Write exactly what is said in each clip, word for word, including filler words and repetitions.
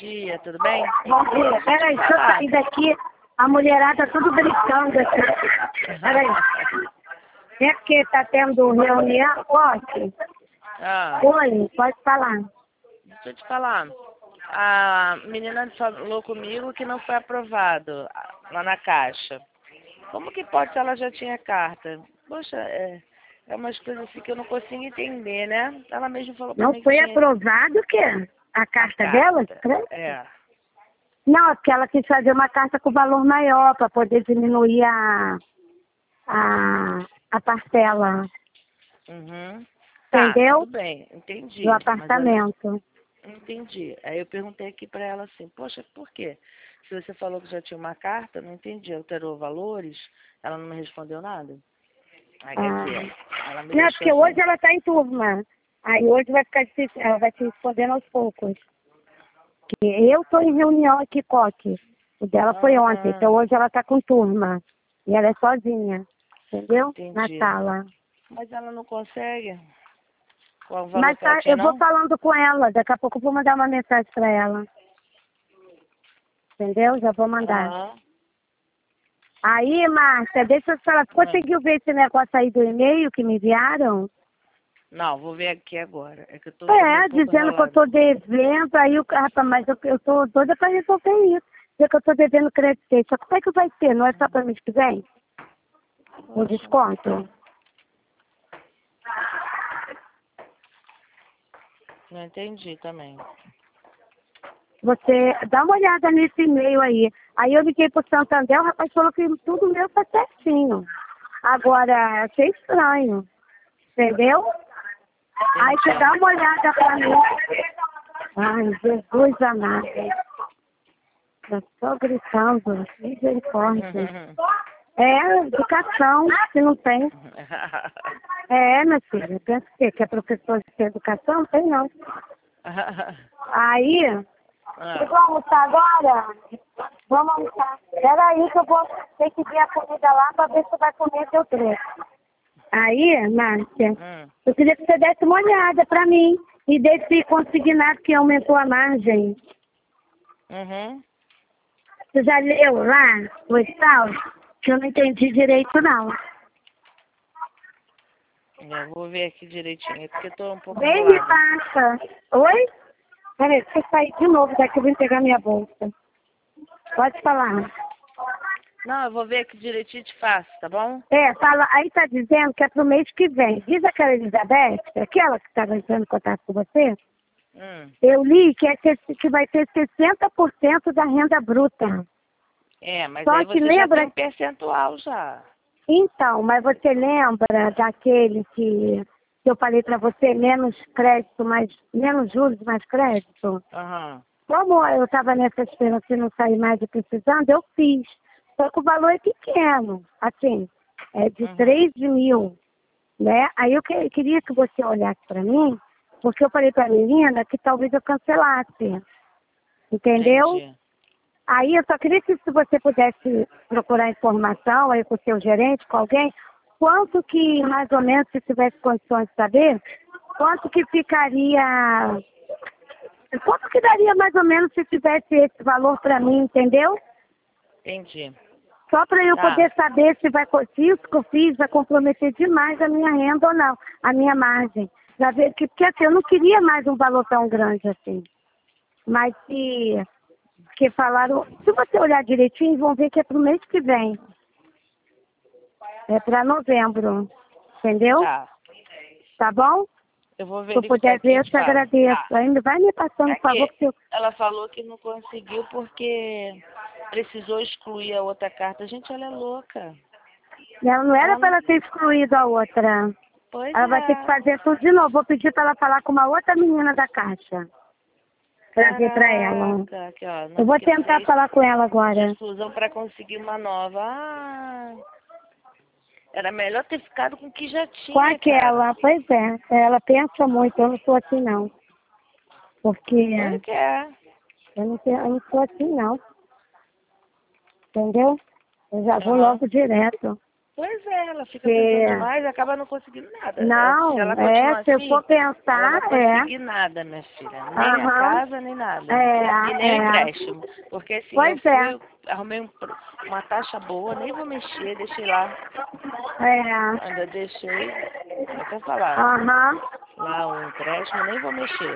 dia, tudo bem? Bom dia. Peraí, deixa eu sair daqui. A mulherada tudo brincando aqui. Peraí. É porque tá tendo reunião? Pode? Ah, Oi, pode falar. deixa eu te falar. A menina falou comigo que não foi aprovado lá na Caixa. Como que pode se ela já tinha carta? Poxa, é, é umas coisas assim que eu não consigo entender, né? Ela mesma falou pra Não mim que foi tinha aprovado o quê? A a carta carta. dela? É. Não, é porque ela quis fazer uma carta com valor maior para poder diminuir a, a, a parcela, Uhum. Tá, entendeu? tudo bem, entendi. Do Mas ela, apartamento. entendi. Aí eu perguntei aqui pra ela assim, poxa, por quê? Se você falou que já tinha uma carta, não entendi, alterou valores, ela não me respondeu nada. Aí quer Ah. dizer, ela me Não, é deixou porque hoje assim. ela está em turma. Aí hoje vai ficar difícil, ela vai te respondendo aos poucos. Que eu estou em reunião aqui, Coque. O dela foi ontem, Ah, então hoje ela está com turma. E ela é sozinha, entendeu? Na entendi. sala. Mas ela não consegue com o valor Mas que ela tá, tinha, eu vou não? falando com ela, daqui a pouco eu vou mandar uma mensagem para ela. Entendeu? Já vou mandar. Aham. Aí, Márcia, deixa eu te falar, você Ah. conseguiu ver esse negócio aí do e-mail que me enviaram? Não, vou ver aqui agora. É que eu tô também É, um pouco dizendo que eu enrolada. tô devendo, aí o rapaz, mas eu, eu tô doida para resolver isso. Dizer que eu tô devendo crédito. Só como é que vai ser? Não é só para mês que vem? O desconto? Não entendi também. Você dá uma olhada nesse e-mail aí. Aí eu liguei pro Santander, o rapaz falou que tudo meu tá certinho. Agora, achei estranho. Entendeu? Aí você dá uma olhada pra mim. Ai, Jesus amado. Eu tô gritando. Misericórdia. É, educação, se não tem. É, minha filha, pensa que que é professor de educação? Não tem não. Aí, Ah, vocês vão almoçar agora? Vamos almoçar. Espera aí que eu vou ter que ver a comida lá para ver se vai comer seu preço. Aí, Márcia, hum. eu queria que você desse uma olhada para mim e desse consignado que aumentou a margem. Uhum. Você já leu lá o edital? Que eu não entendi direito, não. Eu vou ver aqui direitinho, porque eu tô um pouco Bem me enrolada. passa. Oi? Peraí, deixa eu sair de novo daqui, eu vou pegar minha bolsa. Pode falar. Não, eu vou ver aqui direitinho e te faço, tá bom? É, fala, aí tá dizendo que é pro mês que vem. Diz aquela Elizabeth, aquela que estava entrando em contato com você, Hum. eu li que, é que, que vai ter sessenta por cento da renda bruta. É, mas Só aí que você já tem lembra, um percentual já. então, mas você lembra daquele que, que eu falei para você, menos crédito, mais, menos juros, mais crédito? Aham. Como eu estava nessa esperança de não sair mais de precisando, eu fiz. Só que o valor é pequeno, assim, é de Uhum. três mil, né? Aí eu que- queria que você olhasse para mim, porque eu falei para a menina que talvez eu cancelasse, entendeu? Entendi. Aí eu só queria que se você pudesse procurar informação aí com o seu gerente, com alguém, quanto que, mais ou menos, se tivesse condições de saber, quanto que ficaria, quanto que daria mais ou menos se tivesse esse valor para mim, entendeu? Entendi. Só para eu Tá. poder saber se, vai, se isso que eu fiz vai comprometer demais a minha renda ou não, a minha margem. Pra ver que, porque assim, eu não queria mais um valor tão grande assim. Mas se que falaram, se você olhar direitinho, vão ver que é para o mês que vem. É para novembro. Entendeu? Tá. Tá bom? Eu vou Se eu verificar puder aqui ver, e eu te te falo. agradeço. Tá. Ainda vai me passando, É por favor, que que eu... ela falou que não conseguiu porque precisou excluir a outra carta. Gente, ela é louca. Ela não era Ela para não. ela ter excluído a outra. Pois Ela vai ter que é. fazer tudo de novo. Vou pedir para ela falar com uma outra menina da caixa. Para ver para ela. Caraca, aqui ó, Eu não vou porque tentar fez falar com ela de agora. exclusão para conseguir uma nova. Ah, era melhor ter ficado com o que já Com tinha, cara. aquela, pois é. Ela pensa muito, eu não sou assim não. Porque Foi que é. eu não, tenho- eu não sou assim não. Entendeu? Eu já vou Aham. logo direto. Pois é, ela fica É. pensando mais e acaba não conseguindo nada. Não, Se ela é, continuar se eu assim, for ela pensar, não vai é. conseguir nada, minha filha. Nem a Aham. casa, nem nada. É, E nem o é. empréstimo. Porque assim, eu Pois é. fui, arrumei um pro- uma taxa boa, nem vou mexer, deixei lá. É. Ainda deixei, vou até falar, Aham. lá o empréstimo, nem vou mexer.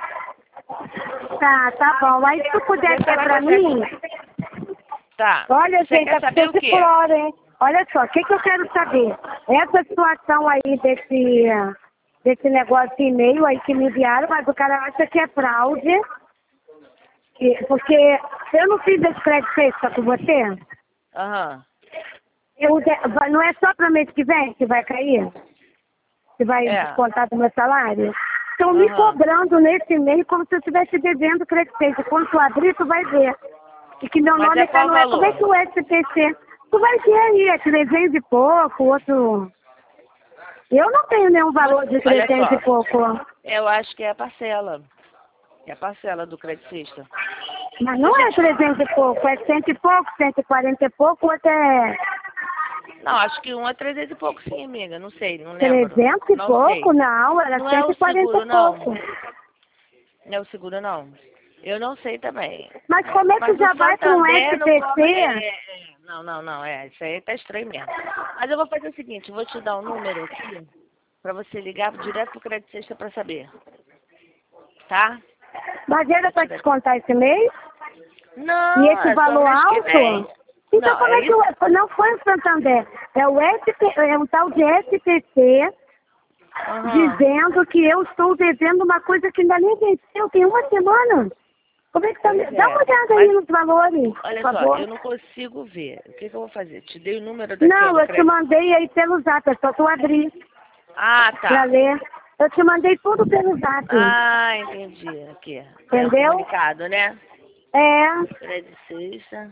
Tá, tá bom. Aí se tu puder Vê se ter ela pra consegue. mim, Tá. olha, Você gente, quer a saber o pessoa se quê? explora, hein? Olha só, o que, que eu quero saber? Essa situação aí desse, desse negócio de e-mail aí que me enviaram, mas o cara acha que é fraude. E- Porque eu não fiz esse crédito extra com você. Aham. Eu, de- vai- não é só para mês que vem que vai cair? Que vai É. descontar do meu salário? Estão me Aham. cobrando nesse e-mail como se eu estivesse devendo crédito extra. Quando tu abrir, tu vai ver. E que meu Mas nome é é qual o Canoé. Como é valor? que o S P C? Tu vai ver aí, é trezentos e pouco, outro... Eu não tenho nenhum valor de Olha trezentos e só, pouco. eu acho que é a parcela. É a parcela do credicista. Mas Se a não é gente... trezentos e pouco, é cento e pouco, cento e quarenta e pouco, outro é Não, acho que um é trezentos e pouco sim, amiga. Não sei, não lembro. trezentos e Não pouco? sei. Não, era Não é cento o e quarenta seguro, e não. pouco. Não é o seguro, não. Eu não sei também. Mas como é que Mas o já vai para um Santander não cobra... S P C? É, é, não, não, não. É, isso aí tá estranho mesmo. Mas eu vou fazer o seguinte, eu vou te dar um número aqui pra você ligar direto pro credicista pra saber. Tá? Mas era para descontar esse mês? Não, E esse é só valor mês que vem. alto? Então Não, como é é que isso. o, não foi o Santander? É o S P, é um tal de S P C Aham. dizendo que eu estou devendo uma coisa que ainda nem venceu, tem uma semana. Como é que tá? Pois Dá uma é. olhada aí Mas, nos valores, por olha só, favor. eu não consigo ver. O que, que eu vou fazer? Te dei o número Não, daquele eu te crédito. mandei aí pelo zap, é só tu abrir Ah, pra tá. ler. Eu te mandei tudo pelo zap, Ah, entendi. Aqui. É o entendeu? comunicado, né? É, Credicista,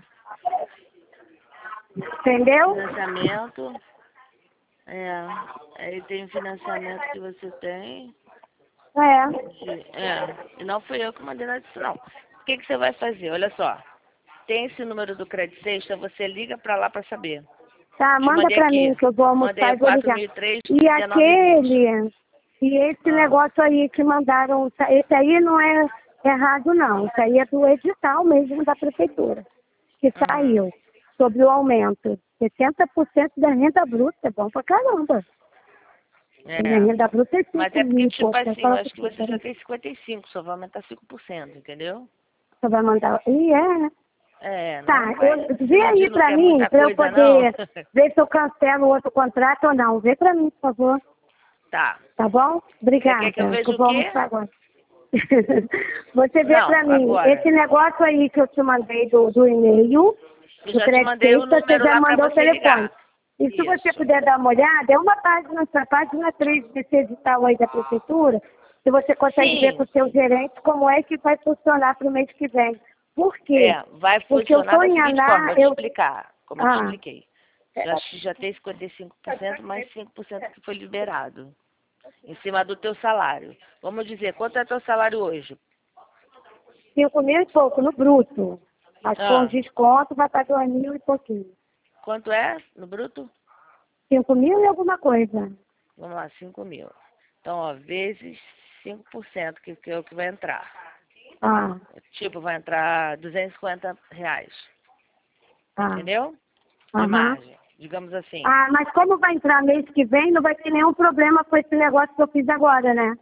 entendeu? financiamento. É. Aí tem o financiamento que você tem. É. de- é. E não fui eu que mandei nada disso, não. O que, que você vai fazer? Olha só. Tem esse número do credicista, você liga pra lá pra saber. Tá, Te manda mandei pra aqui. mim que eu vou Mandei almoçar a e vou quatro ligar. mil e três, E dezenove e vinte. aquele, e esse Ah. negócio aí que mandaram, tá, esse aí não é errado não, isso aí é do edital mesmo da prefeitura, que Uhum. saiu sobre o aumento. sessenta por cento da renda bruta, é bom pra caramba. A minha É. renda bruta é Mas cinco é porque, mil e tipo pouco. Vai assim, eu falar acho pra que você, você já peraí. tem cinquenta e cinco, só vai aumentar cinco por cento, entendeu? Você vai mandar. Ih, é. É, Tá, não vai. eu, Você vê não, aí diz- não pra quer mim, muita pra eu coisa, não? poder ver se eu cancelo o outro contrato ou não. Vê pra mim, por favor. Tá. Tá bom? Você quer que eu Obrigada. Que veja eu o vou quê? almoçar agora. Você vê pra Não, mim, agora. esse negócio aí que eu te mandei do, do e-mail, Eu do já te mandei o crédito, você número já lá pra mandou o você telefone. ligar. E se você Isso. puder dar uma olhada, é uma página, essa página três desse edital aí da prefeitura, se você consegue ver com Sim. o seu gerente como é que vai funcionar para o mês que vem. Por quê? É, vai Porque eu funcionar estou da em seguinte forma, Aná, vou te eu... explicar, como eu te Ah, expliquei. Já, já tem cinquenta e cinco por cento mais cinco por cento que foi liberado. Em cima do teu salário. Vamos dizer, quanto é teu salário hoje? cinco mil e pouco no bruto. Mas com Ah, desconto vai para dois mil e pouquinho. quanto é no bruto? Cinco mil e alguma coisa. Vamos lá, cinco mil. Então, ó, vezes cinco por cento, que, que é o que vai entrar. Ah, Tipo, vai entrar duzentos e cinquenta reais. ah, Entendeu? De aham. margem, digamos assim. Ah, mas como vai entrar mês que vem, não vai ter nenhum problema com esse negócio que eu fiz agora, né?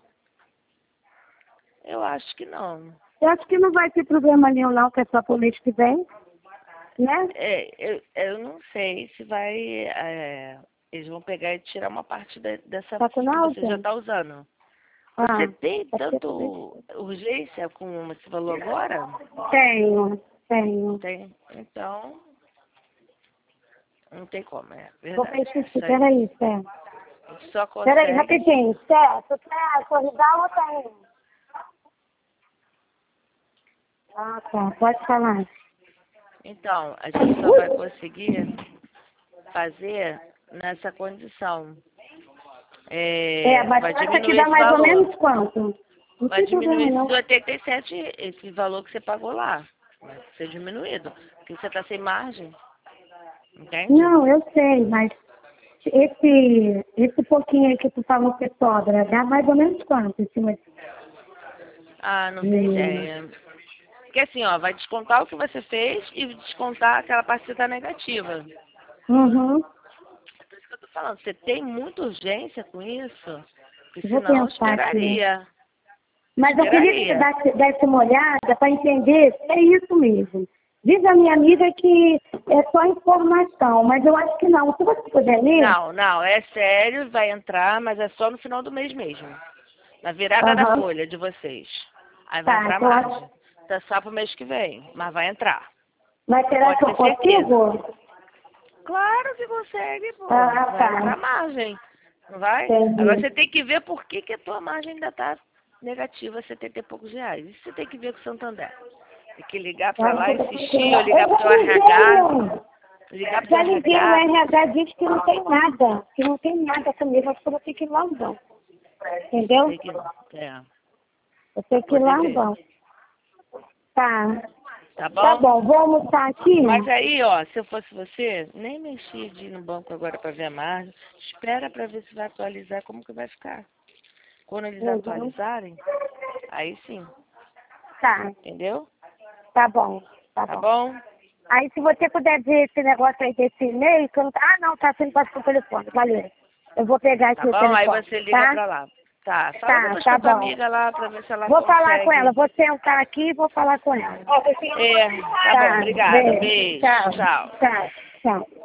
Eu acho que não. Eu acho que não vai ter problema nenhum não, que é só pro mês que vem, né? É, eu, eu não sei se vai... é, eles vão pegar e tirar uma parte de- dessa Tá com que você já náusea? está usando. Você Ah, tem pode ser também. tanto urgência com esse valor agora? Tenho, tenho. Tem. Então, não tem como, é Vou verdade. preencher aqui, Isso aí. peraí, Sé. A gente só Peraí, consegue... rapidinho, Sé, tu quer corrigir ou tá indo? Ah, tá, pode falar. Então, a gente só vai conseguir fazer nessa condição. É, É, mas vai tu acha que diminuir dá esse mais ou valor. menos quanto? Não Vai tem diminuir problema esses não. oitenta e sete, esse valor que você pagou lá. Vai ser diminuído. Porque você está sem margem. Entende? Não, eu sei, mas esse, esse pouquinho aí que tu falou que sobra, dá mais ou menos quanto em cima disso? Ah, não tem Hum. ideia. Porque assim, ó, vai descontar o que você fez e descontar aquela parte que tá negativa. Uhum. Por isso que eu tô falando, você tem muita urgência com isso? Porque Vou senão eu pensar aqui. esperaria. Mas eu queria que você Esperaria. desse, desse uma olhada para entender se é isso mesmo. Diz a minha amiga que é só informação, mas eu acho que não. Se você puder ler. Não, não, é sério, vai entrar, mas é só no final do mês mesmo. Na virada da Aham. folha de vocês. Aí vai Tá, entrar então eu margem. acho. Tá só pro mês que vem, mas vai entrar. Mas será Pode que eu ter certeza. consigo? Claro que consegue, pô. Ah, Vai entrar tá. margem. Não vai? Agora Entendi. você tem que ver por que, que a tua margem ainda tá negativa, setenta e poucos reais. Isso você tem que ver com o Santander. Tem que ligar pra lá, insistir, ou ligar Eu pro já teu liguei, R H. não. Ligar pro teu Já liguei, o R H. R H diz que não tem nada, que não tem nada comigo, acho que eu vou ter que ir lá então. Entendeu? Tem que, é, Eu pra tenho que ir poder lá ver. então. Tá. Tá Tá bom? bom, vou almoçar aqui? Mas aí, ó, se eu fosse você, nem mexia de ir no banco agora pra ver a margem. Espera pra ver se vai atualizar, como que vai ficar. Quando eles Uhum. atualizarem, aí sim, Tá, entendeu? tá bom, tá Tá bom. bom? Aí se você puder ver esse negócio aí desse e-mail, que eu não... Ah, não, tá sendo passado o telefone, valeu. Eu vou pegar Tá aqui o bom? Aí telefone, você liga tá? pra lá. Tá, fala Tá, depois com tá a tua bom. amiga lá pra ver se ela Vou falar com ela, consegue. vou sentar aqui e vou falar com ela. É, tá bom, Tá, obrigada. beijo. Beijo, Tchau, tchau. tchau, tchau.